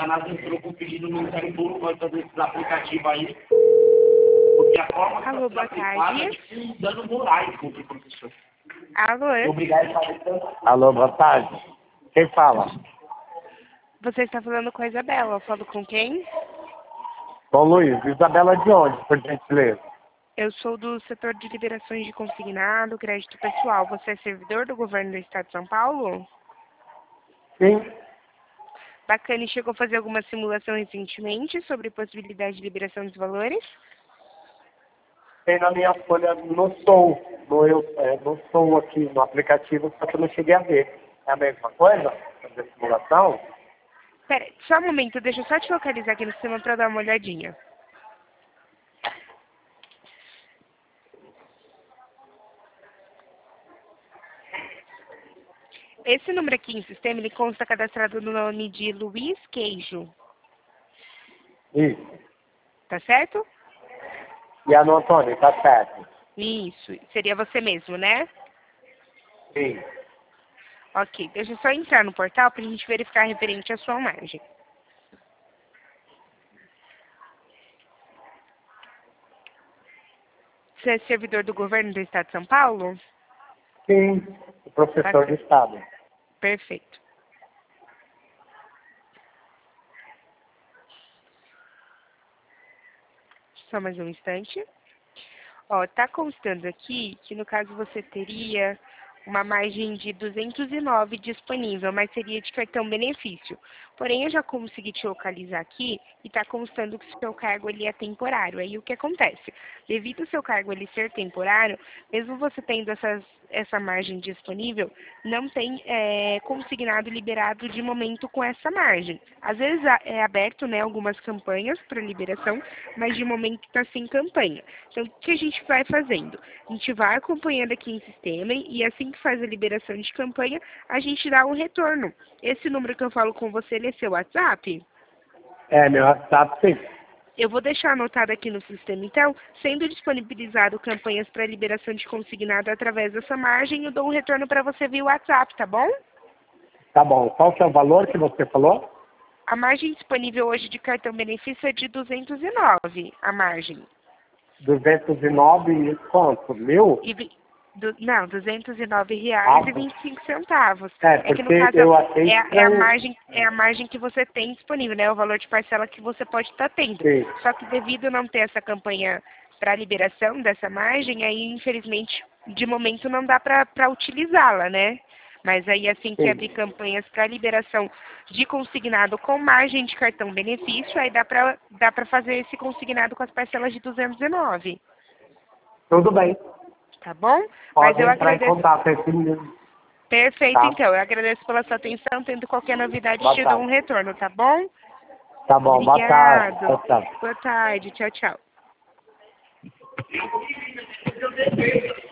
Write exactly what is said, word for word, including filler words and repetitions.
Satanás entrou com o pedido do Ministério Público para fazer esses aplicativos aí. Porque a forma que Alô, está boa aplicada é tarde. tipo um dano morais contra o professor. Alô, Obrigado a fazer. Alô, boa tarde. Quem fala? você está falando com a Isabela. Eu falo com quem? Bom, Luiz, Isabela de onde, por gentileza? Eu sou do setor de liberações de consignado, crédito pessoal. Você é servidor do governo do estado de São Paulo? Sim. Bacana, e chegou a fazer alguma simulação recentemente sobre possibilidade de liberação dos valores? Tem na minha folha no Soul, no, eu, é, no Soul aqui no aplicativo, só que eu não cheguei a ver. É a mesma coisa? Fazer simulação? Pera, só um momento, deixa eu só te localizar aqui no sistema para dar uma olhadinha. Esse número aqui em sistema, ele consta cadastrado no nome de Luiz Queijo, Isso. tá certo? E a no Antônio, tá certo? Isso, seria você mesmo, né? Sim. Ok, deixa eu só entrar no portal para a gente verificar referente à sua margem. Você é servidor do governo do estado de São Paulo? Sim. O professor Bacana. do Estado. Perfeito. Só mais um instante. Ó, tá constando aqui que no caso você teria uma margem de duzentos e nove disponível, mas seria de cartão benefício. Porém, eu já consegui te localizar aqui e está constando que o seu cargo ele é temporário. Aí o que acontece? Devido ao seu cargo ele ser temporário, mesmo você tendo essas, essa margem disponível, não tem é, consignado liberado de momento com essa margem. Às vezes é aberto, né, algumas campanhas para liberação, mas de momento está sem campanha. Então, o que a gente vai fazendo? A gente vai acompanhando aqui em sistema e assim que faz a liberação de campanha, a gente dá um retorno. Esse número que eu falo com você, ele é seu WhatsApp? É, meu WhatsApp sim. Eu vou deixar anotado aqui no sistema, então, sendo disponibilizado campanhas para liberação de consignado através dessa margem, eu dou um retorno para você via WhatsApp, tá bom? Tá bom. Qual que é o valor que você falou? A margem disponível hoje de cartão benefício é de duzentos e nove, a margem. duzentos e nove e quanto? Mil? E, vi- du- não, duzentos e nove Ah, reais e vinte e cinco centavos. é, É que no porque caso eu achei é, a- que é a eu... margem é a margem que você tem disponível, né? O valor de parcela que você pode estar tendo. Sim. Só que devido a não ter essa campanha para liberação dessa margem, aí infelizmente de momento não dá para utilizá-la, né? Mas aí assim que Sim. abrir campanhas para liberação de consignado com margem de cartão benefício, aí dá para dá para fazer esse consignado com as parcelas de duzentos e nove. Tudo bem. Tá bom? Mas Pode eu entrar em agradeço. contato esse mesmo. Perfeito, Tá? então. Eu agradeço pela sua atenção. Tendo qualquer novidade, Boa te dou um tarde. retorno, tá bom? Tá bom. Boa tarde. Obrigado. Tchau, tchau. Boa tarde. Tchau, tchau.